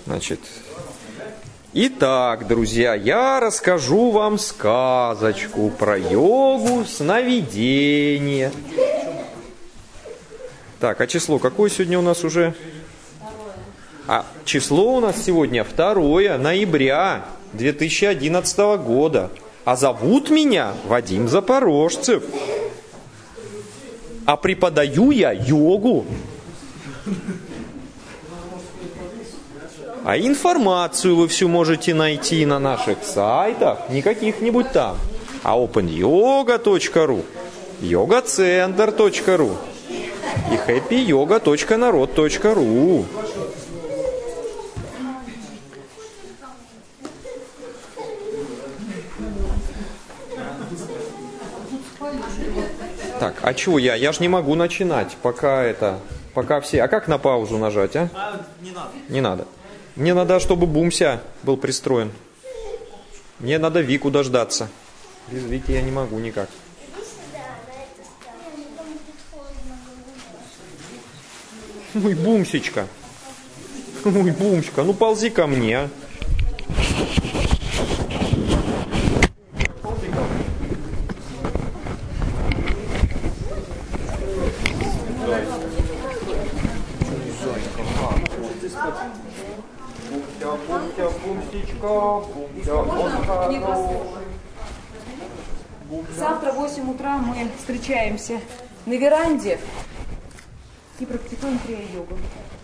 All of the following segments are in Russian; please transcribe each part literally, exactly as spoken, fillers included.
Значит, итак, друзья, я расскажу вам сказочку про йогу сновидения. Так, а число какое сегодня у нас уже? А число у нас сегодня второе ноября две тысячи одиннадцатого года. А зовут меня Вадим Запорожцев. А преподаю я йогу. А информацию вы всю можете найти на наших сайтах, не каких-нибудь там, а опен йога точка ру, йога центр точка ру и хэппи йога точка народ точка ру. Так, а чего я? Я же не могу начинать, пока это, пока все... А как на паузу нажать, а? А, не надо. Не надо. Мне надо, чтобы Бумся был пристроен. Мне надо Вику дождаться. Без Вики я не могу никак. Ой, Бумсечка. Ой, Бумсечка, ну ползи ко мне, а. Завтра в восемь утра мы встречаемся на веранде и практикуем крия-йогу.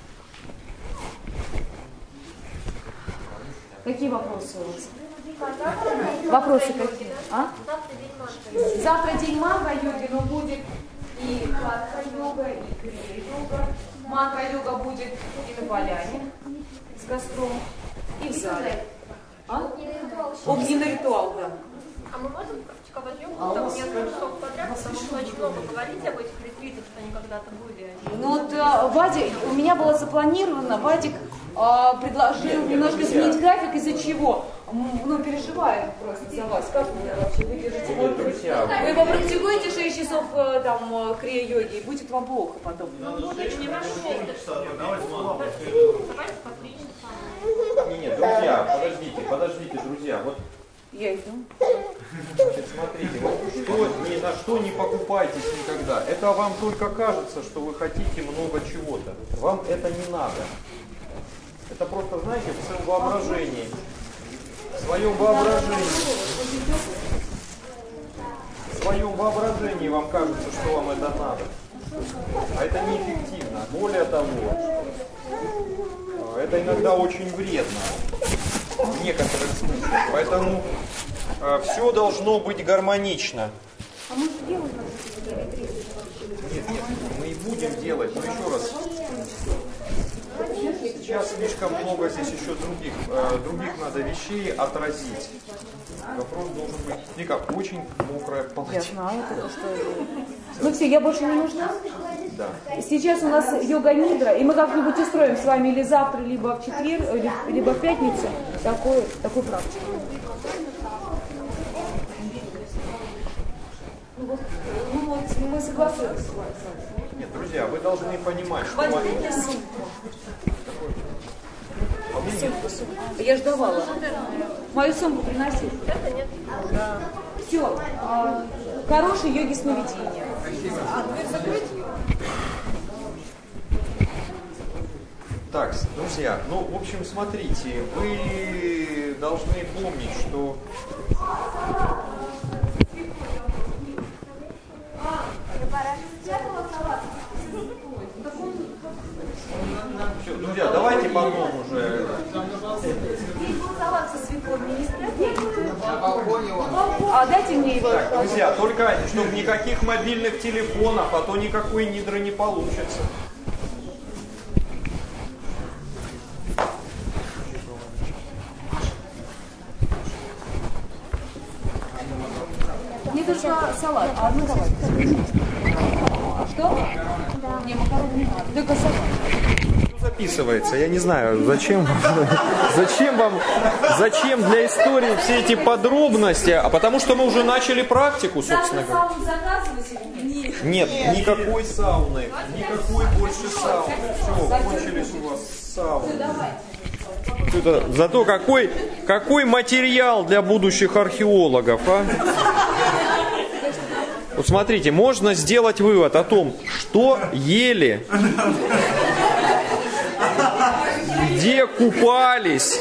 Какие вопросы у вас? Вопросы какие? А? Завтра день мантра-йоги, но будет и хатха-йога, и крия-йога. Мантра-йога будет и на поляне с костром, и в зале. А? Огненный ритуал, да. А мы можем практиковать йогу там несколько часов подряд, потому что очень много говорить об этих ретритах, что они когда-то были. Ну вот Вадик, у меня было запланировано, Вадик а, предложил немножко изменить график, из-за чего? Ну, переживаю просто за вас. Как вы вообще выдержите? Вы попрактикуете шесть часов там крия-йоги, и будет вам плохо потом. Ну, это не наш Давайте по три часа. Не, нет, друзья, подождите, подождите, друзья. Вот. Я иду. Значит, смотрите, вот что, ни на что не покупайтесь никогда. Это вам только кажется, что вы хотите много чего-то. Вам это не надо. Это просто, знаете, в своем воображении. В своем воображении. В своем воображении вам кажется, что вам это надо. А это неэффективно. Более того, это иногда очень вредно. В некоторых случаях. Поэтому э, все должно быть гармонично. А мы сделаем Нет, нет, мы и будем делать, но еще раз. Сейчас слишком много здесь еще других, э, других надо вещей отразить. Вопрос должен быть, Вика, очень мокрая полотенце. Я знаю, это что. Ну все, я больше не нужна? Да. Сейчас у нас йога-нидра, и мы как-нибудь устроим с вами или завтра, либо в четверг, либо в пятницу такую, такую практику. Ну вот, ну вот мы согласились с вами. Нет, друзья, вы должны понимать, что... Вадим, мне сумку. Сумку, сумку. Я ж давала. Мою сумку приноси. Это нет. Да. Все. А, хорошей йоги сновидения. А дверь закрыть? Так, друзья, ну, в общем, смотрите, вы должны помнить, что... Все, друзья, давайте потом уже... А дайте мне его. Так, друзья, только чтобы никаких мобильных телефонов, а то никакой нидры не получится. Мне только салат. А ну давай. Что? Да. Не, макароны не надо. Только салат. Записывается, я не знаю, зачем вам, зачем вам, зачем для истории все эти подробности, а потому что мы уже начали практику, собственно говоря. Сауну заказываете? Нет. Нет, никакой сауны, никакой больше сауны. Все, кончились у вас сауны. Давайте. Это, зато какой, какой материал для будущих археологов, а? Вот смотрите, можно сделать вывод о том, что ели, где купались,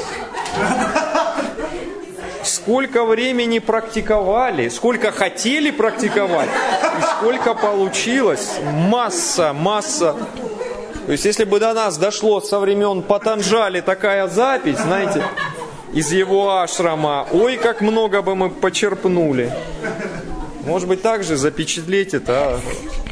сколько времени практиковали, сколько хотели практиковать и сколько получилось. Масса, масса. То есть, если бы до нас дошло со времен Патанджали такая запись, знаете, из его ашрама, ой, как много бы мы почерпнули. Может быть, также запечатлеть это.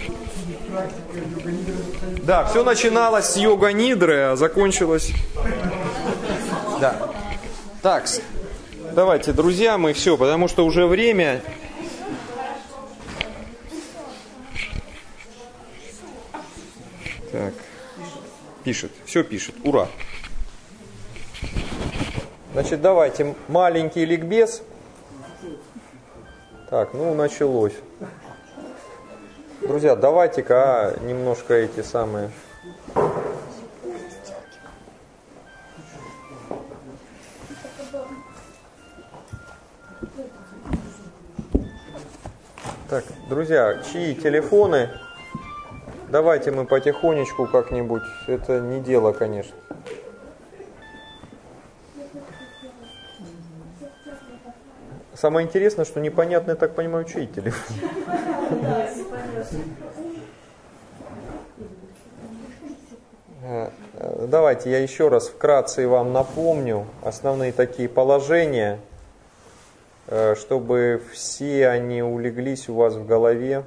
Да, все начиналось с йога-нидры, а закончилось... Да. Так, давайте, друзья, мы все, потому что уже время... Так, пишет, все пишет, ура. Значит, давайте маленький ликбез. Так, ну, началось. Друзья, давайте-ка а, немножко эти самые... Так, друзья, чьи телефоны? Давайте мы потихонечку как-нибудь. Это не дело, конечно. Самое интересное, что непонятно, я так понимаю, чей телефон. Давайте я еще раз вкратце вам напомню основные такие положения, чтобы все они улеглись у вас в голове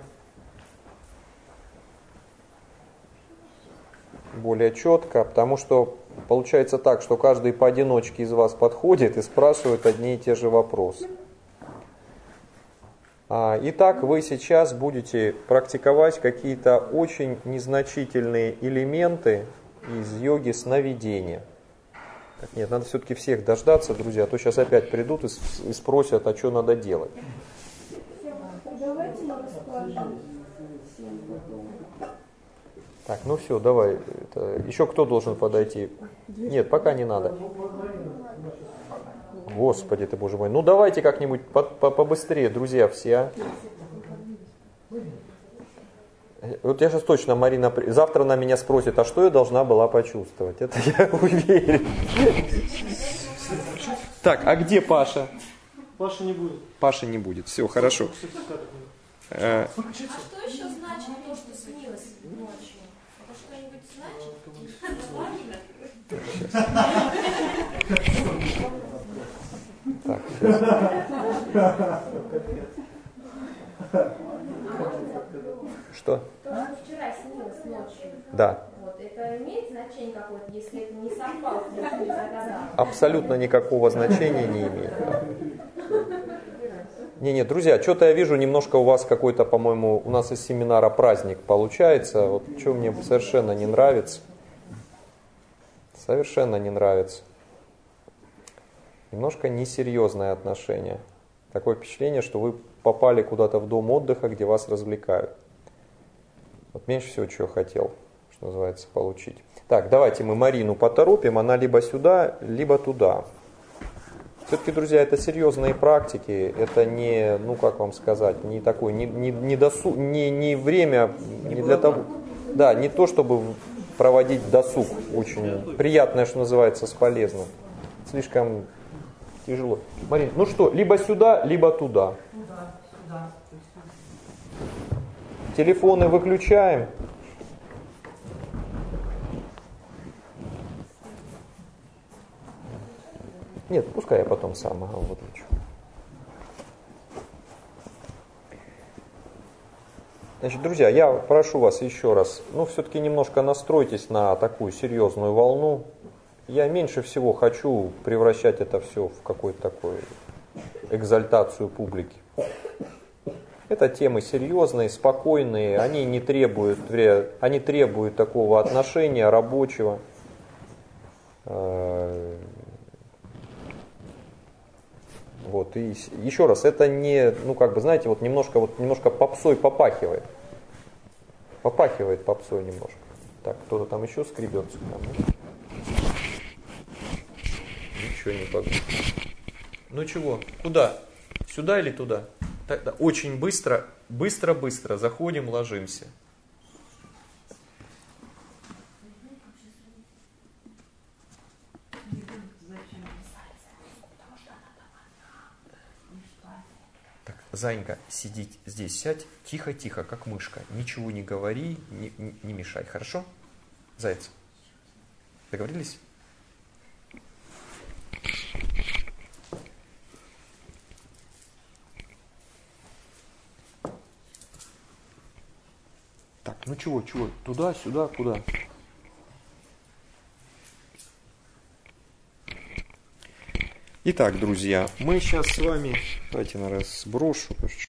более четко, потому что получается так, что каждый поодиночке из вас подходит и спрашивает одни и те же вопросы. Итак, вы сейчас будете практиковать какие-то очень незначительные элементы из йоги сновидения. Так, нет, надо все-таки всех дождаться, друзья, а то сейчас опять придут и, и спросят, а что надо делать. Так, ну все, давай. Это, еще кто должен подойти? Нет, пока не надо. Господи ты, Боже мой. Ну давайте как-нибудь побыстрее, друзья, все. А? Вот я сейчас точно, Марина, завтра она меня спросит, а что я должна была почувствовать? Это я уверен. Так, а где Паша? Паша не будет. Паша не будет, все, хорошо. А что еще значит то, что снилось ночью? Это что-нибудь значит? Так, сейчас. Что? То, что вчера снилось ночью. Да. Вот, это имеет значение какое-то, если это не совпало с тем, что я загадала? Абсолютно никакого значения не имеет. Не-не, друзья, что-то я вижу, немножко у вас какой-то, по-моему, у нас из семинара праздник получается. Вот что мне совершенно не нравится. Совершенно не нравится. Немножко несерьезное отношение. Такое впечатление, что вы попали куда-то в дом отдыха, где вас развлекают. Вот меньше всего, чего хотел, что называется, получить. Так, давайте мы Марину поторопим, она либо сюда, либо туда. Все-таки, друзья, это серьезные практики, это не, ну как вам сказать, не такое, не, не, не, досуг, не, не время, не для того, да, не то, чтобы проводить досуг, очень приятное, что называется, с полезным. Слишком тяжело. Марина, ну что, либо сюда, либо туда. Туда, сюда. Телефоны выключаем. Нет, пускай я потом сам выключу. Значит, друзья, я прошу вас еще раз, ну, все-таки немножко настройтесь на такую серьезную волну. Я меньше всего хочу превращать это все в какую-то такую экзальтацию публики. Это темы серьезные, спокойные, они не требуют, они требуют такого отношения рабочего. Вот, и еще раз, это не, ну как бы, знаете, вот немножко, вот немножко попсой попахивает. Попахивает попсой немножко. Так, кто-то там еще скребется. Ничего не погнул. Ну чего, куда? Сюда или туда? Тогда очень быстро, быстро-быстро заходим, ложимся. Так, Занька, сиди здесь, сядь, тихо-тихо, как мышка. Ничего не говори, не, не, не мешай, хорошо? Заяц, договорились? Так, ну чего, чего? Туда, сюда, куда? Итак, друзья, мы сейчас с вами... Давайте, наверное, сброшу.